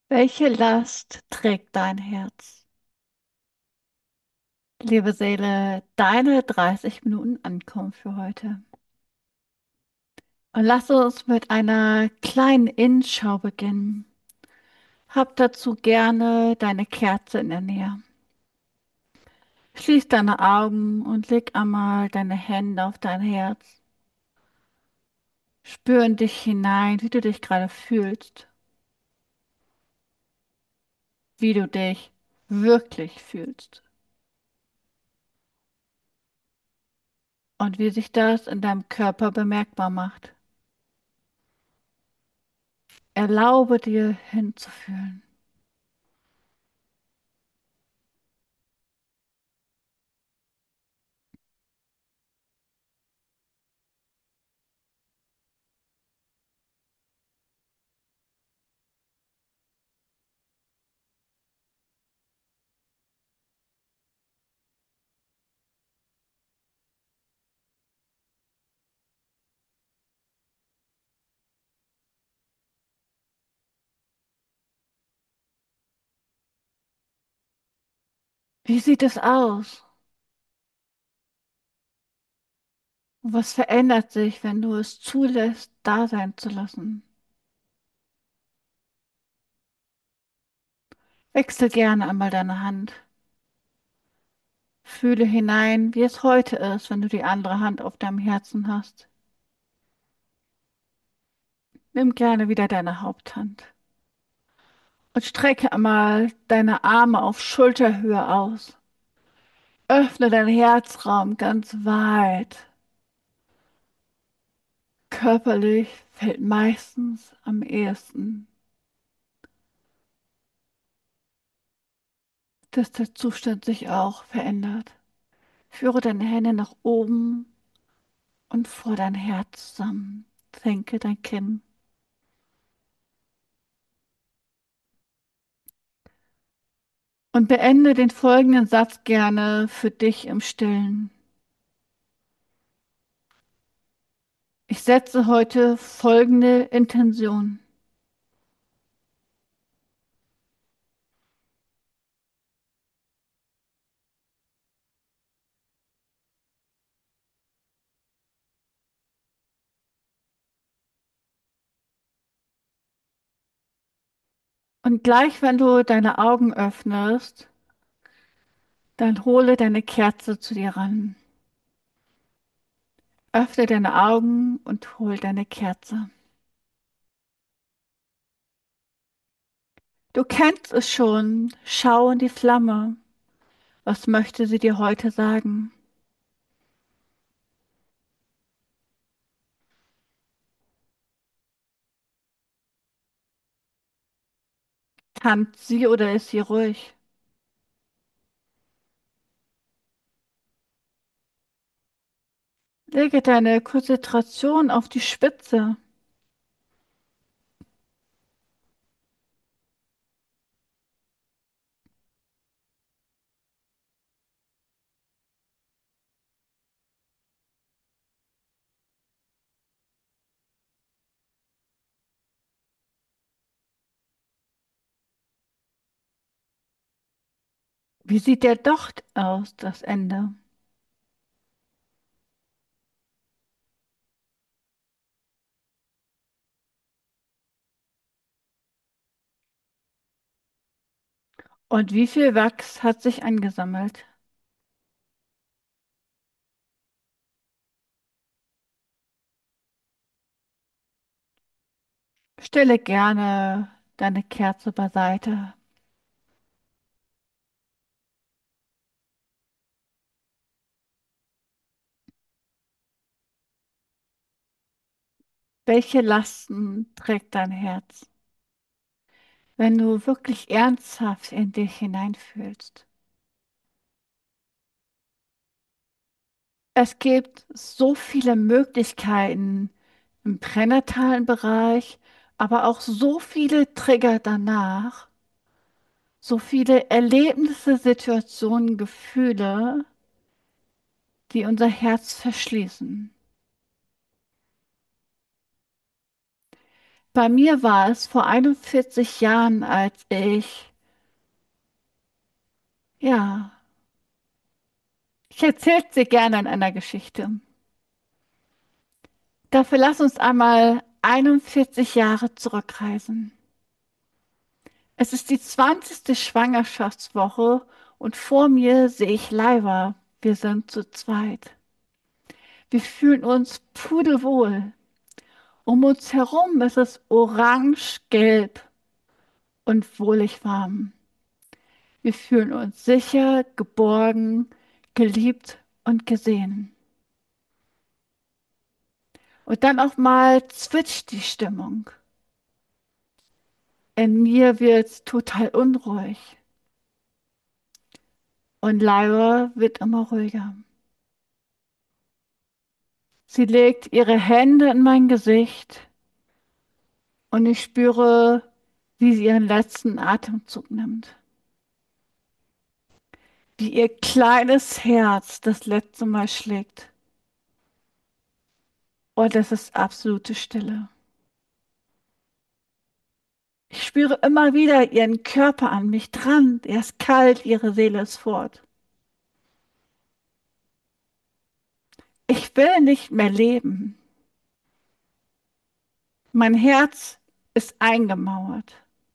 Welche Last trägt dein Herz? Liebe Seele, deine 30 Minuten Ankunft für heute. Und lass uns mit einer kleinen Innenschau beginnen. Hab dazu gerne deine Kerze in der Nähe. Schließ deine Augen und leg einmal deine Hände auf dein Herz. Spür in dich hinein, wie du dich gerade fühlst, wie du dich wirklich fühlst und wie sich das in deinem Körper bemerkbar macht. Erlaube dir hinzufühlen. Wie sieht es aus? Und was verändert sich, wenn du es zulässt, da sein zu lassen? Wechsel gerne einmal deine Hand. Fühle hinein, wie es heute ist, wenn du die andere Hand auf deinem Herzen hast. Nimm gerne wieder deine Haupthand und strecke einmal deine Arme auf Schulterhöhe aus. Öffne deinen Herzraum ganz weit. Körperlich fällt meistens am ehesten, dass der Zustand sich auch verändert. Führe deine Hände nach oben und vor dein Herz zusammen. Senke dein Kinn und beende den folgenden Satz gerne für dich im Stillen. Ich setze heute folgende Intention. Und gleich, wenn du deine Augen öffnest, dann hole deine Kerze zu dir ran. Öffne deine Augen und hol deine Kerze. Du kennst es schon. Schau in die Flamme. Was möchte sie dir heute sagen? Tanzt sie oder ist sie ruhig? Lege deine Konzentration auf die Spitze. Wie sieht der Docht aus, das Ende? Und wie viel Wachs hat sich angesammelt? Stelle gerne deine Kerze beiseite. Welche Lasten trägt dein Herz, wenn du wirklich ernsthaft in dich hineinfühlst? Es gibt so viele Möglichkeiten im pränatalen Bereich, aber auch so viele Trigger danach, so viele Erlebnisse, Situationen, Gefühle, die unser Herz verschließen. Bei mir war es vor 41 Jahren, als ja, ich erzähle dir gerne in einer Geschichte. Dafür lass uns einmal 41 Jahre zurückreisen. Es ist die 20. Schwangerschaftswoche und vor mir sehe ich Leiva. Wir sind zu zweit. Wir fühlen uns pudelwohl. Um uns herum ist es orange-gelb und wohlig warm. Wir fühlen uns sicher, geborgen, geliebt und gesehen. Und dann auch mal zwitscht die Stimmung. In mir wird's total unruhig. Und Lyra wird immer ruhiger. Sie legt ihre Hände in mein Gesicht und ich spüre, wie sie ihren letzten Atemzug nimmt. Wie ihr kleines Herz das letzte Mal schlägt. Und es ist absolute Stille. Ich spüre immer wieder ihren Körper an mich dran. Er ist kalt, ihre Seele ist fort. Ich will nicht mehr leben. Mein Herz ist eingemauert.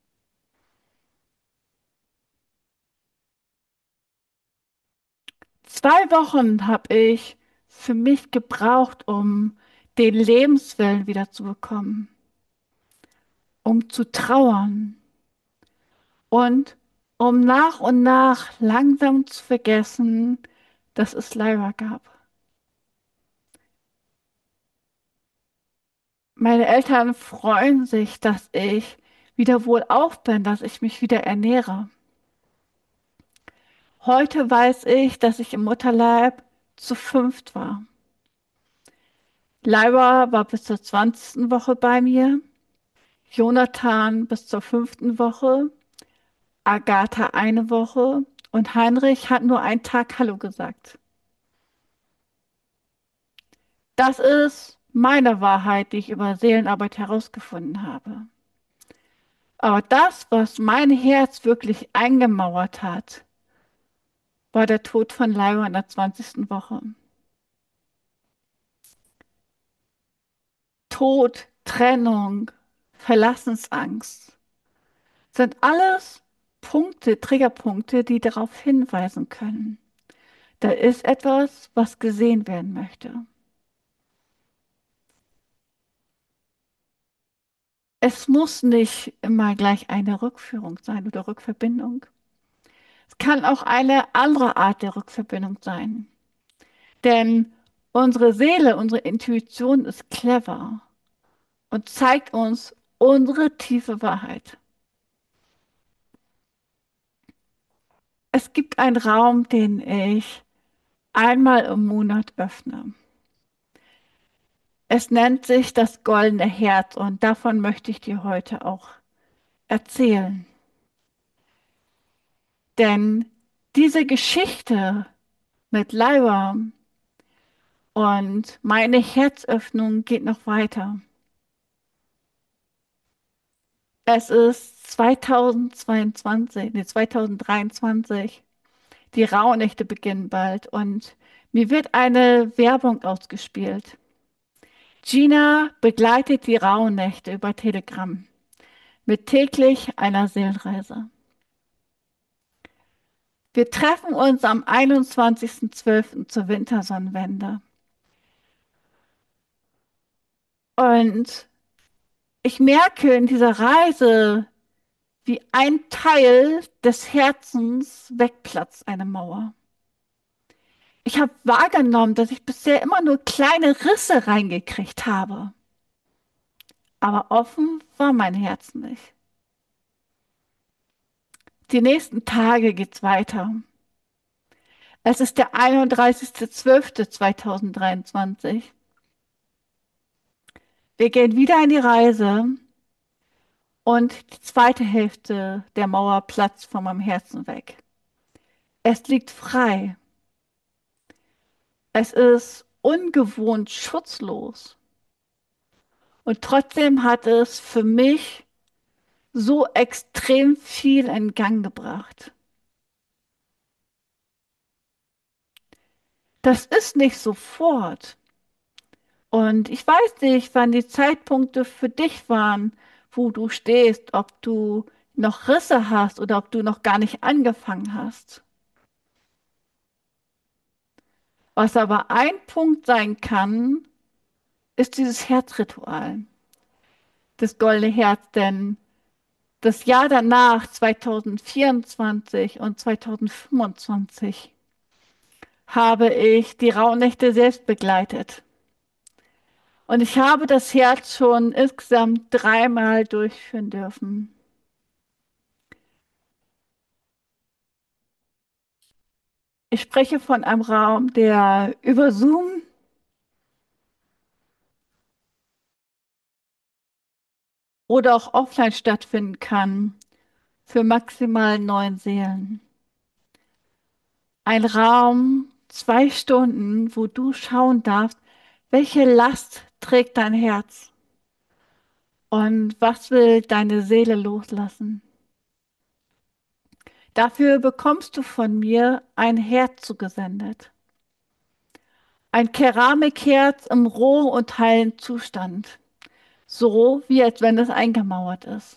2 Wochen habe ich für mich gebraucht, um den Lebenswillen wieder zu bekommen, um zu trauern und um nach und nach langsam zu vergessen, dass es Lyra gab. Meine Eltern freuen sich, dass ich wieder wohlauf bin, dass ich mich wieder ernähre. Heute weiß ich, dass ich im Mutterleib zu fünft war. Lyra war bis zur 20. Woche bei mir, Jonathan bis zur 5. Woche, Agatha eine Woche und Heinrich hat nur einen Tag Hallo gesagt. Das ist meine Wahrheit, die ich über Seelenarbeit herausgefunden habe. Aber das, was mein Herz wirklich eingemauert hat, war der Tod von Lyra in der 20. Woche. Tod, Trennung, Verlassensangst sind alles Punkte, Triggerpunkte, die darauf hinweisen können. Da ist etwas, was gesehen werden möchte. Es muss nicht immer gleich eine Rückführung sein oder Rückverbindung. Es kann auch eine andere Art der Rückverbindung sein. Denn unsere Seele, unsere Intuition ist clever und zeigt uns unsere tiefe Wahrheit. Es gibt einen Raum, den ich einmal im Monat öffne. Es nennt sich das goldene Herz und davon möchte ich dir heute auch erzählen. Denn diese Geschichte mit Lyra und meine Herzöffnung geht noch weiter. Es ist 2022, nee, 2023. Die Rauhnächte beginnen bald und mir wird eine Werbung ausgespielt. Gina begleitet die Rauhnächte über Telegram mit täglich einer Seelenreise. Wir treffen uns am 21.12. zur Wintersonnenwende. Und ich merke in dieser Reise, wie ein Teil des Herzens wegplatzt, eine Mauer. Ich habe wahrgenommen, dass ich bisher immer nur kleine Risse reingekriegt habe. Aber offen war mein Herz nicht. Die nächsten Tage geht's weiter. Es ist der 31.12.2023. Wir gehen wieder in die Reise und die zweite Hälfte der Mauer platzt von meinem Herzen weg. Es liegt frei. Es ist ungewohnt schutzlos. Und trotzdem hat es für mich so extrem viel in Gang gebracht. Das ist nicht sofort. Und ich weiß nicht, wann die Zeitpunkte für dich waren, wo du stehst, ob du noch Risse hast oder ob du noch gar nicht angefangen hast. Was aber ein Punkt sein kann, ist dieses Herzritual, das goldene Herz. Denn das Jahr danach, 2024 und 2025, habe ich die Rauhnächte selbst begleitet. Und ich habe das Herz schon insgesamt dreimal durchführen dürfen. Ich spreche von einem Raum, der über Zoom oder auch offline stattfinden kann für maximal 9 Seelen. Ein Raum, 2 Stunden, wo du schauen darfst, welche Last trägt dein Herz und was will deine Seele loslassen. Dafür bekommst du von mir ein Herz zugesendet. Ein Keramikherz im rohen und heilen Zustand. So wie als wenn es eingemauert ist.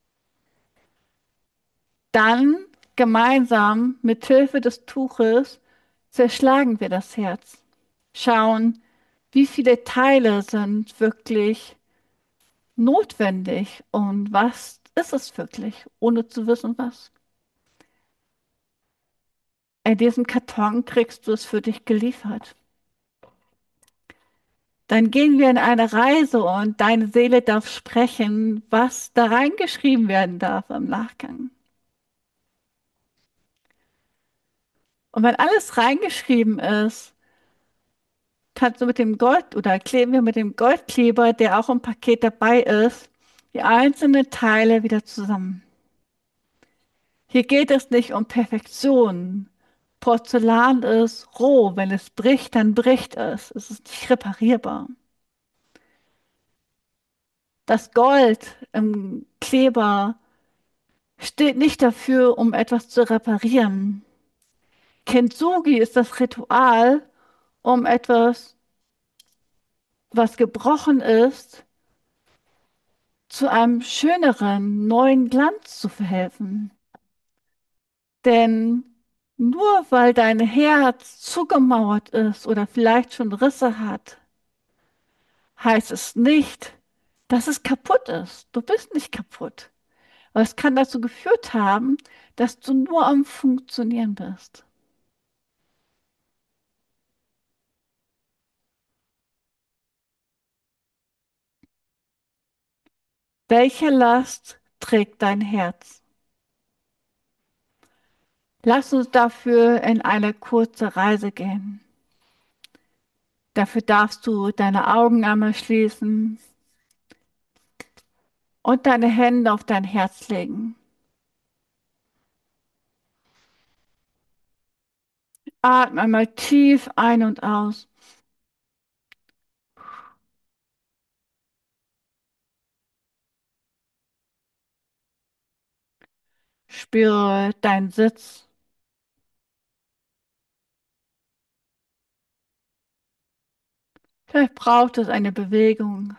Dann gemeinsam mit Hilfe des Tuches zerschlagen wir das Herz. Schauen, wie viele Teile sind wirklich notwendig und was ist es wirklich, ohne zu wissen was. In diesem Karton kriegst du es für dich geliefert. Dann gehen wir in eine Reise und deine Seele darf sprechen, was da reingeschrieben werden darf im Nachgang. Und wenn alles reingeschrieben ist, kannst du mit dem Gold oder kleben wir mit dem Goldkleber, der auch im Paket dabei ist, die einzelnen Teile wieder zusammen. Hier geht es nicht um Perfektion. Porzellan ist roh. Wenn es bricht, dann bricht es. Es ist nicht reparierbar. Das Gold im Kleber steht nicht dafür, um etwas zu reparieren. Kintsugi ist das Ritual, um etwas, was gebrochen ist, zu einem schöneren, neuen Glanz zu verhelfen. Denn nur weil dein Herz zugemauert ist oder vielleicht schon Risse hat, heißt es nicht, dass es kaputt ist. Du bist nicht kaputt. Aber es kann dazu geführt haben, dass du nur am Funktionieren bist. Welche Last trägt dein Herz? Lass uns dafür in eine kurze Reise gehen. Dafür darfst du deine Augen einmal schließen und deine Hände auf dein Herz legen. Atme einmal tief ein und aus. Spüre deinen Sitz. Vielleicht braucht es eine Bewegung.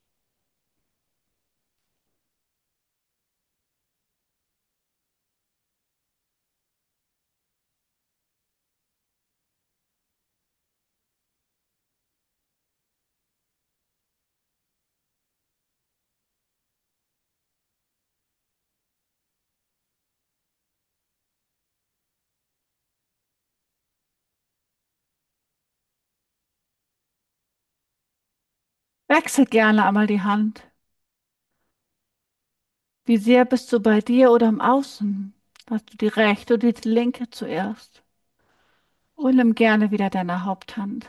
Wechsel gerne einmal die Hand. Wie sehr bist du bei dir oder im Außen? Hast du die rechte oder die linke zuerst? Und nimm gerne wieder deine Haupthand.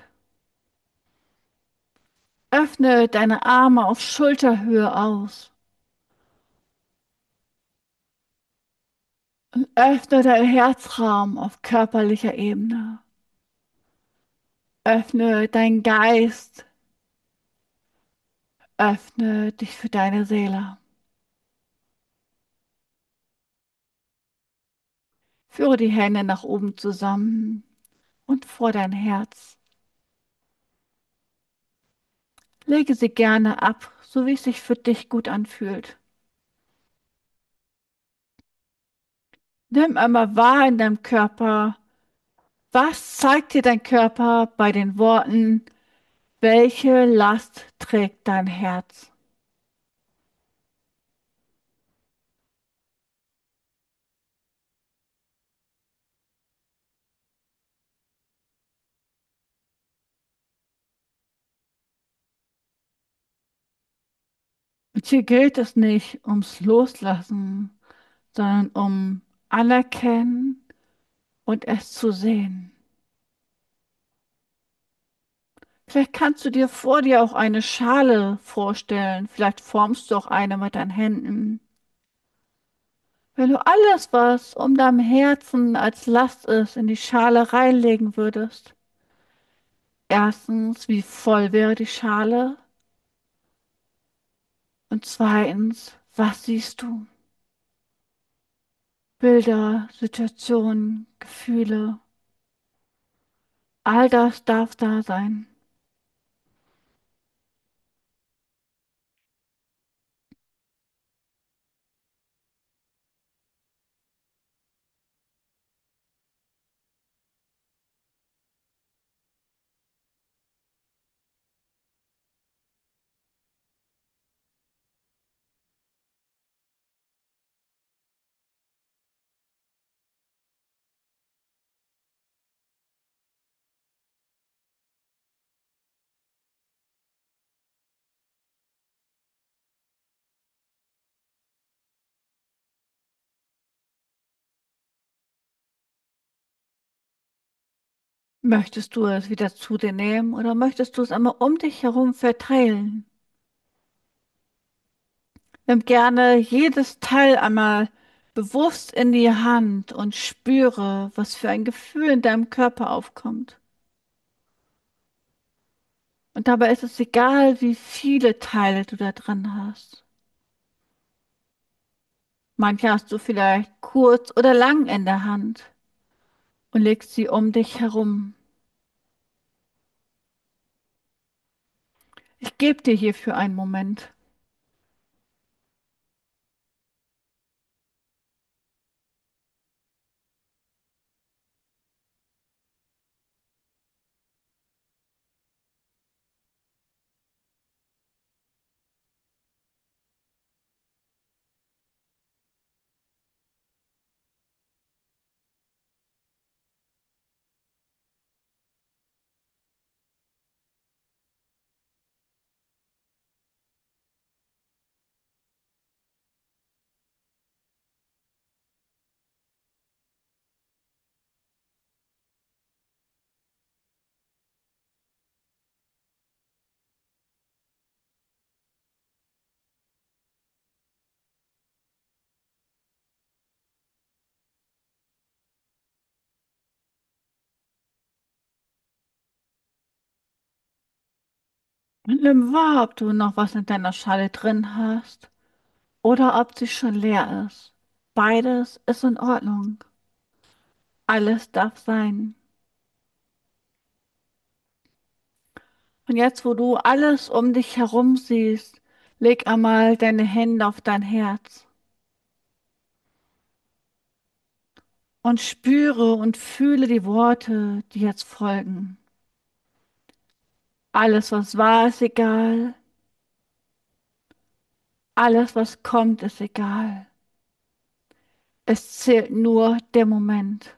Öffne deine Arme auf Schulterhöhe aus. Und öffne deinen Herzraum auf körperlicher Ebene. Öffne deinen Geist. Öffne dich für deine Seele. Führe die Hände nach oben zusammen und vor dein Herz. Lege sie gerne ab, so wie es sich für dich gut anfühlt. Nimm einmal wahr in deinem Körper, was zeigt dir dein Körper bei den Worten, welche Last trägt dein Herz? Und hier gilt es nicht ums Loslassen, sondern um Anerkennen und es zu sehen. Vielleicht kannst du dir vor dir auch eine Schale vorstellen. Vielleicht formst du auch eine mit deinen Händen. Wenn du alles, was um deinem Herzen als Last ist, in die Schale reinlegen würdest. Erstens, wie voll wäre die Schale? Und zweitens, was siehst du? Bilder, Situationen, Gefühle. All das darf da sein. Möchtest du es wieder zu dir nehmen oder möchtest du es einmal um dich herum verteilen? Nimm gerne jedes Teil einmal bewusst in die Hand und spüre, was für ein Gefühl in deinem Körper aufkommt. Und dabei ist es egal, wie viele Teile du da drin hast. Manche hast du vielleicht kurz oder lang in der Hand und legst sie um dich herum. Ich gebe dir hierfür einen Moment. Und nimm wahr, ob du noch was in deiner Schale drin hast oder ob sie schon leer ist. Beides ist in Ordnung. Alles darf sein. Und jetzt, wo du alles um dich herum siehst, leg einmal deine Hände auf dein Herz und spüre und fühle die Worte, die jetzt folgen. Alles, was war, ist egal. Alles, was kommt, ist egal. Es zählt nur der Moment.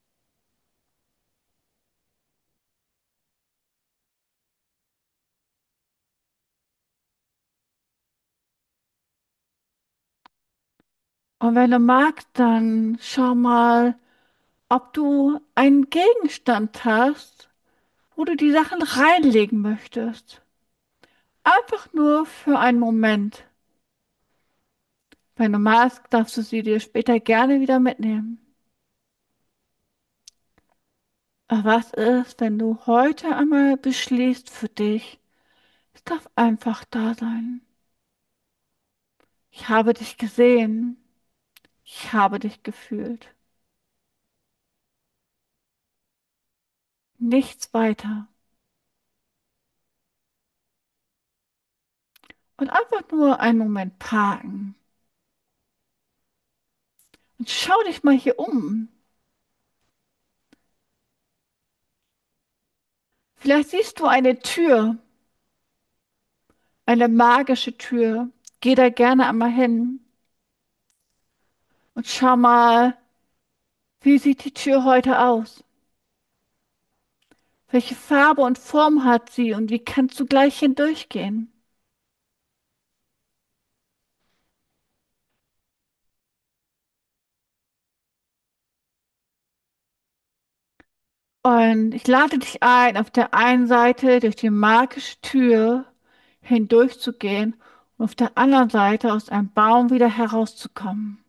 Und wenn du magst, dann schau mal, ob du einen Gegenstand hast, wo du die Sachen reinlegen möchtest. Einfach nur für einen Moment. Wenn du magst, darfst du sie dir später gerne wieder mitnehmen. Aber was ist, wenn du heute einmal beschließt für dich, Es darf einfach da sein. Ich habe dich gesehen. Ich habe dich gefühlt. Nichts weiter. Und einfach nur einen Moment parken. Und schau dich mal hier um. Vielleicht siehst du eine Tür, eine magische Tür. Geh da gerne einmal hin und schau mal, wie sieht die Tür heute aus? Welche Farbe und Form hat sie und wie kannst du gleich hindurchgehen? Und ich lade dich ein, auf der einen Seite durch die magische Tür hindurchzugehen und auf der anderen Seite aus einem Baum wieder herauszukommen.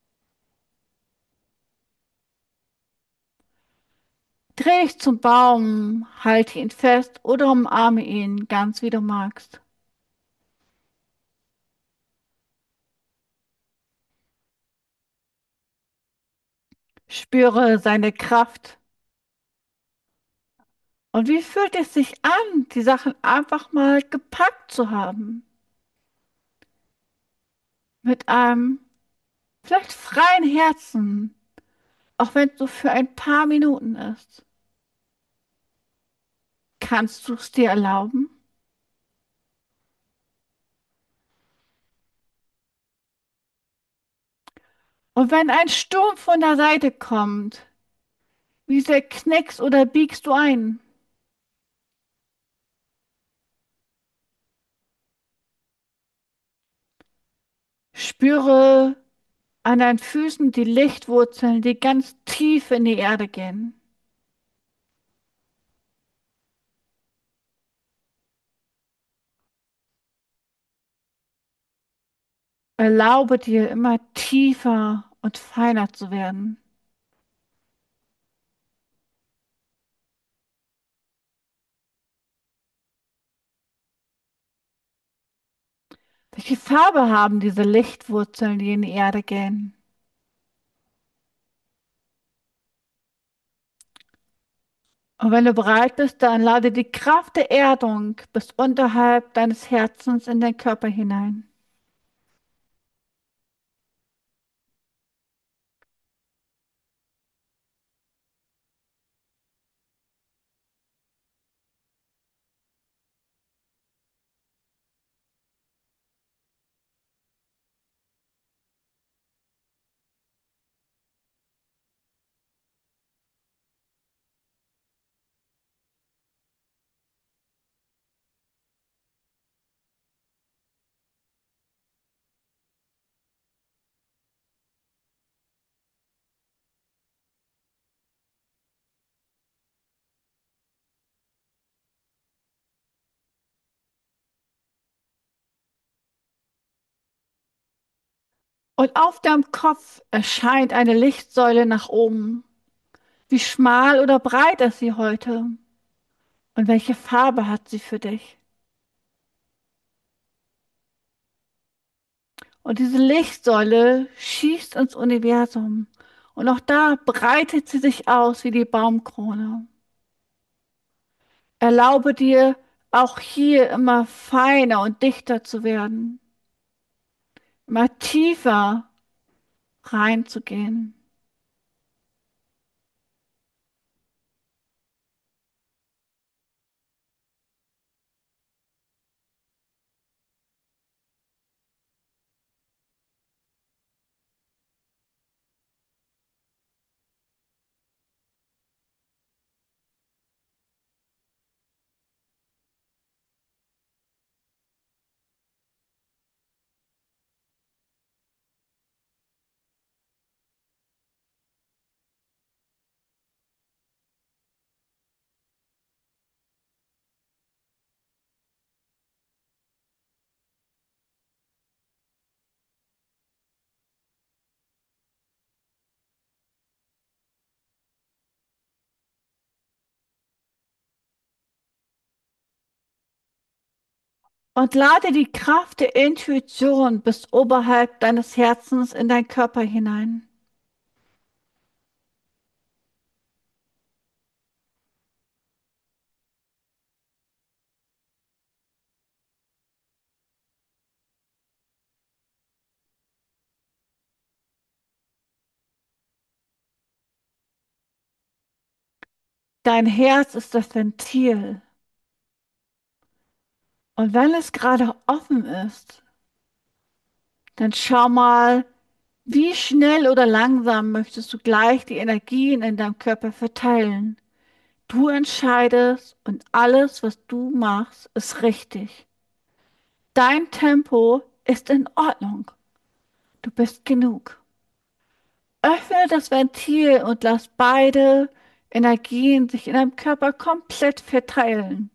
Dreh dich zum Baum, halte ihn fest oder umarme ihn, ganz wie du magst. Spüre seine Kraft. Und wie fühlt es sich an, die Sachen einfach mal gepackt zu haben? Mit einem vielleicht freien Herzen, auch wenn es so für ein paar Minuten ist. Kannst du es dir erlauben? Und wenn ein Sturm von der Seite kommt, wie sehr knickst oder biegst du ein? Spüre an deinen Füßen die Lichtwurzeln, die ganz tief in die Erde gehen. Erlaube dir immer tiefer und feiner zu werden. Welche Farbe haben diese Lichtwurzeln, die in die Erde gehen? Und wenn du bereit bist, dann lade die Kraft der Erdung bis unterhalb deines Herzens in den Körper hinein. Und auf deinem Kopf erscheint eine Lichtsäule nach oben. Wie schmal oder breit ist sie heute? Und welche Farbe hat sie für dich? Und diese Lichtsäule schießt ins Universum. Und auch da breitet sie sich aus wie die Baumkrone. Erlaube dir, auch hier immer feiner und dichter zu werden, immer tiefer reinzugehen. Und lade die Kraft der Intuition bis oberhalb deines Herzens in deinen Körper hinein. Dein Herz ist das Ventil. Und wenn es gerade offen ist, dann schau mal, wie schnell oder langsam möchtest du gleich die Energien in deinem Körper verteilen. Du entscheidest und alles, was du machst, ist richtig. Dein Tempo ist in Ordnung. Du bist genug. Öffne das Ventil und lass beide Energien sich in deinem Körper komplett verteilen.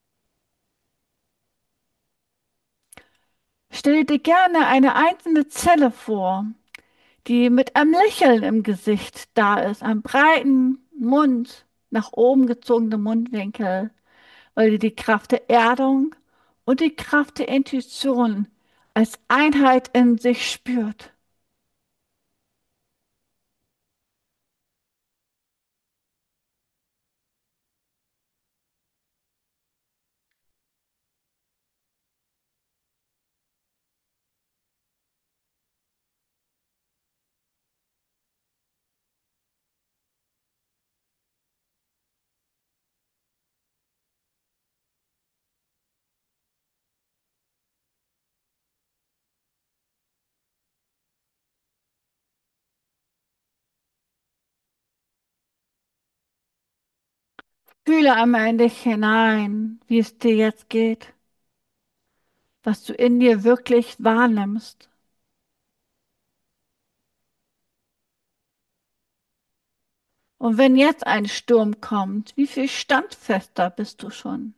Stell dir gerne eine einzelne Zelle vor, die mit einem Lächeln im Gesicht da ist, einem breiten Mund, nach oben gezogene Mundwinkel, weil sie die Kraft der Erdung und die Kraft der Intuition als Einheit in sich spürt. Fühle einmal in dich hinein, wie es dir jetzt geht, was du in dir wirklich wahrnimmst. Und wenn jetzt ein Sturm kommt, wie viel standfester bist du schon?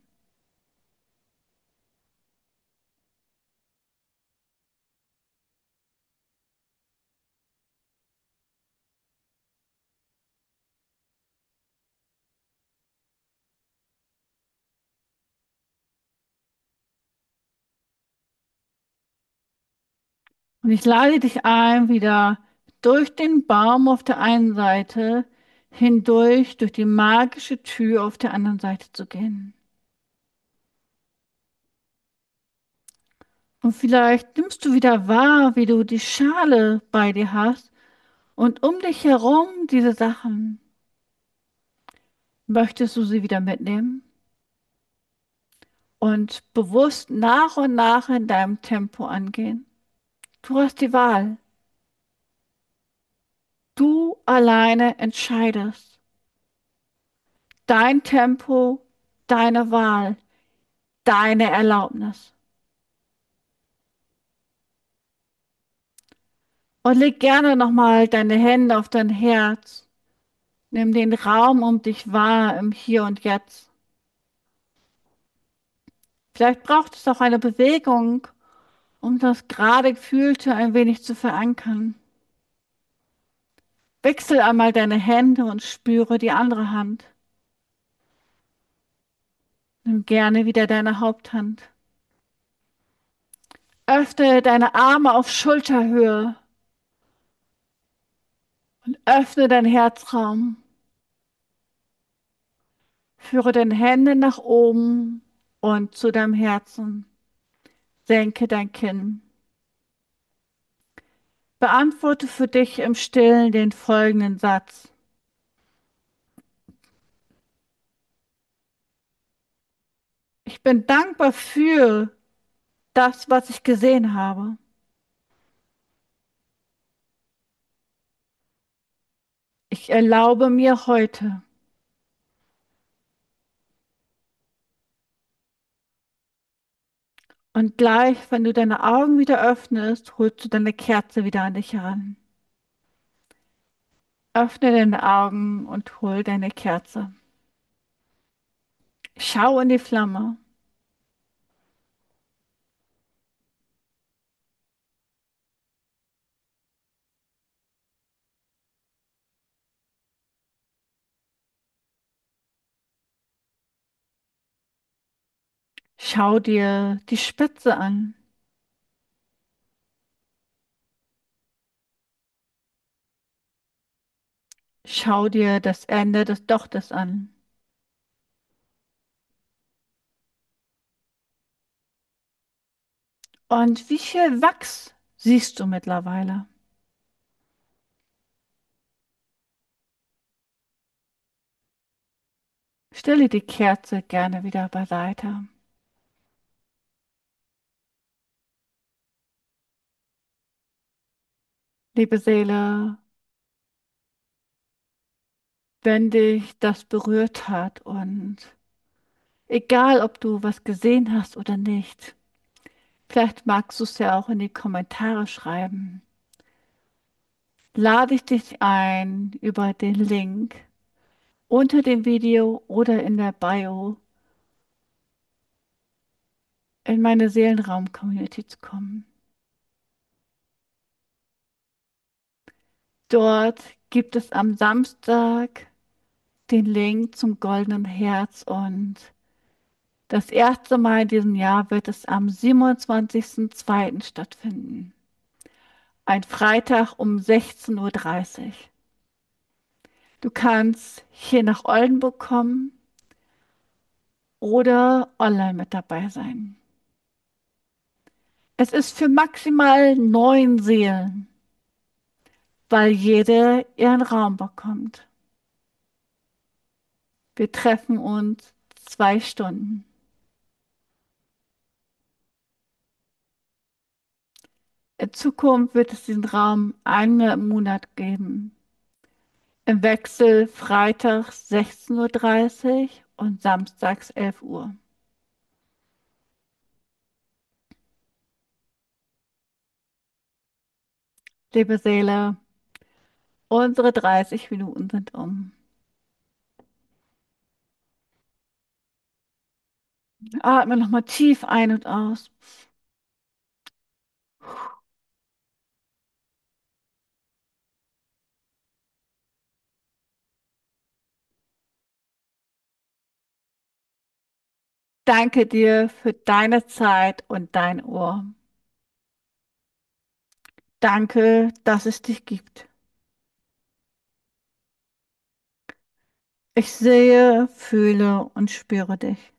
Und ich lade dich ein, wieder durch den Baum auf der einen Seite hindurch, durch die magische Tür auf der anderen Seite zu gehen. Und vielleicht nimmst du wieder wahr, wie du die Schale bei dir hast und um dich herum diese Sachen. Möchtest du sie wieder mitnehmen und bewusst nach und nach in deinem Tempo angehen? Du hast die Wahl. Du alleine entscheidest. Dein Tempo, deine Wahl, deine Erlaubnis. Und leg gerne nochmal deine Hände auf dein Herz. Nimm den Raum um dich wahr im Hier und Jetzt. Vielleicht braucht es auch eine Bewegung, um das gerade Gefühlte ein wenig zu verankern. Wechsel einmal deine Hände und spüre die andere Hand. Nimm gerne wieder deine Haupthand. Öffne deine Arme auf Schulterhöhe und öffne deinen Herzraum. Führe deine Hände nach oben und zu deinem Herzen. Senke dein Kinn. Beantworte für dich im Stillen den folgenden Satz. Ich bin dankbar für das, was ich gesehen habe. Ich erlaube mir heute. Und gleich, wenn du deine Augen wieder öffnest, holst du deine Kerze wieder an dich heran. Öffne deine Augen und hol deine Kerze. Schau in die Flamme. Schau dir die Spitze an. Schau dir das Ende des Dochtes an. Und wie viel Wachs siehst du mittlerweile? Stelle die Kerze gerne wieder beiseite. Liebe Seele, wenn dich das berührt hat und egal, ob du was gesehen hast oder nicht, vielleicht magst du es ja auch in die Kommentare schreiben, lade ich dich ein über den Link unter dem Video oder in der Bio in meine Seelenraum-Community zu kommen. Dort gibt es am Samstag den Link zum Goldenen Herz und das erste Mal in diesem Jahr wird es am 27.02. stattfinden. Ein Freitag um 16:30 Uhr. Du kannst hier nach Oldenburg kommen oder online mit dabei sein. Es ist für maximal 9 Seelen, weil jede ihren Raum bekommt. Wir treffen uns 2 Stunden. In Zukunft wird es diesen Raum einmal im Monat geben. Im Wechsel freitags 16:30 Uhr und samstags 11 Uhr. Liebe Seele, unsere 30 Minuten sind um. Atme nochmal tief ein und aus. Danke dir für deine Zeit und dein Ohr. Danke, dass es dich gibt. Ich sehe, fühle und spüre dich.